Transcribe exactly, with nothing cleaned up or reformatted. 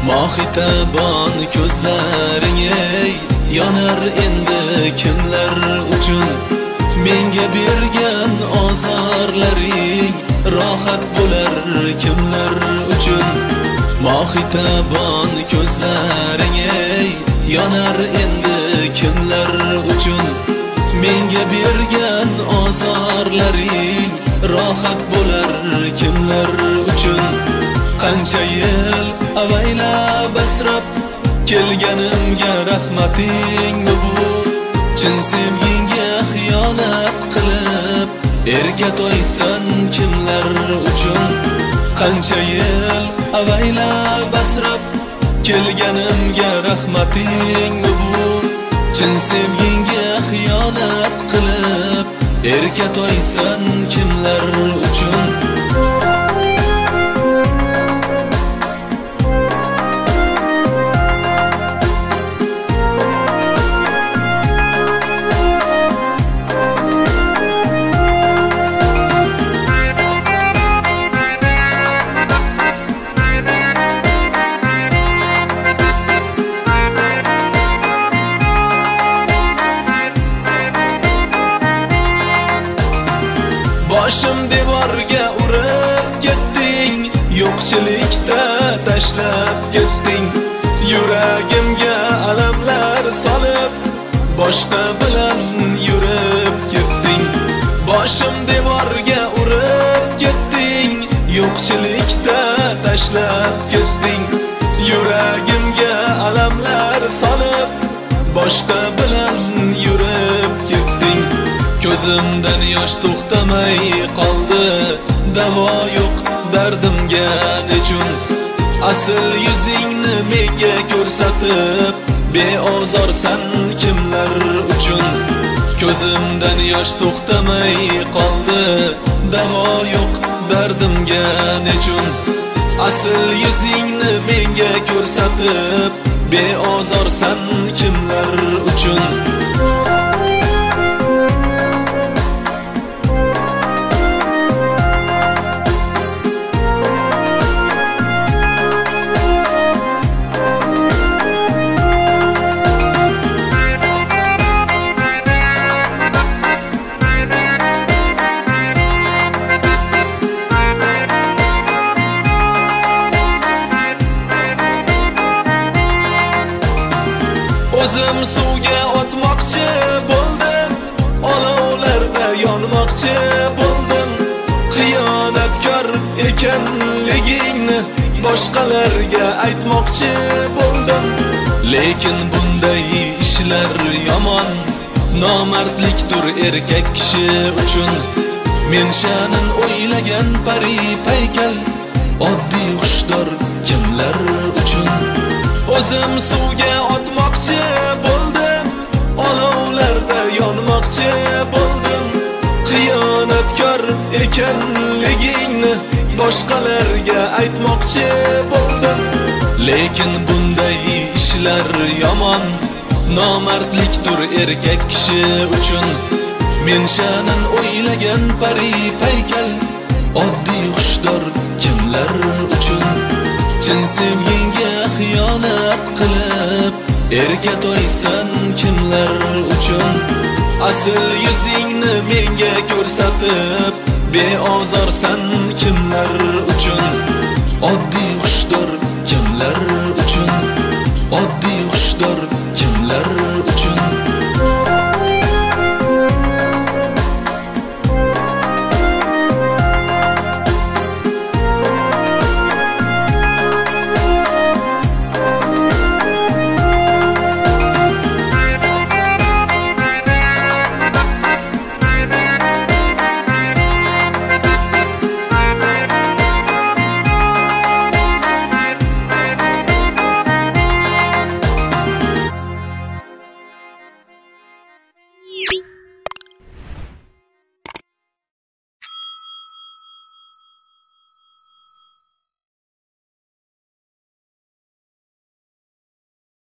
Mohitaban ko'zlaring ey, yonar endi kimlar uchun? Menga bergan ozorlaring rohat bo'lar kimlar uchun? Mohitaban ko'zlaring ey, yonar endi kimlar uchun? Menga bergan ozorlaring rohat bo'lar kimlar uchun? Qancha yil avaylab asrab kelganimga rahmatingmi bu? Chin sevgingga xiyonat qilib erka to'ysan kimlar uchun? Qancha yil avaylab asrab kelganimga rahmatingmi bu? Chin sevgingga xiyonat qilib erka to'ysan kimlar uchun? Boshim devorga urib ketding, yo'qchilikda tashlab ketding. Yuragimga alamlar solib, boshqa bilan yurib ketding. Boshim devorga urib ketding, yo'qchilikda tashlab ketding. Yuragimga alamlar solib, boshqa bilan yurib ketding. Ko'zimdan yosh to'xtamay qoldi, davo yo'q dardimga nechun? Asl yuzingni menga ko'rsatib beozorsan kimlar uchun? Ko'zimdan yosh to'xtamay qoldi, davo yo'q dardimga nechun? Asl yuzingni menga ko'rsatib beozorsan kimlar uchun? O'zim suvga otmoqchi bo'ldim, olovlarda yonmoqchi bo'ldim. Xiyonatkor ekanligingni boshqalarga aytmoqchi bo'ldim. Lekin bunday ishlar yomon, nomardlikdir erkak kishi uchun. Men sha'nin o'ylagan pari paykal, oddiy xushdor kimlar uchun? O'zim suvga otmoqchi bo'ldim, olovlarda yonmoqchi bo'ldim. Xiyonatkor ekanligingni boshqalarga aytmoqchi bo'ldim. Lekin bunday ishlar yomon, nomardlikdir erkak kishi uchun. Men sha'nin o'ylagan pari paykal, oddiy xushdor kimlar uchun? Chin sevgingga xiyonat qilib erka to'ysan kimlar uchun? Asl yuzingni menga ko'rsatib beozorsan kimlar uchun? Oddiy xushdor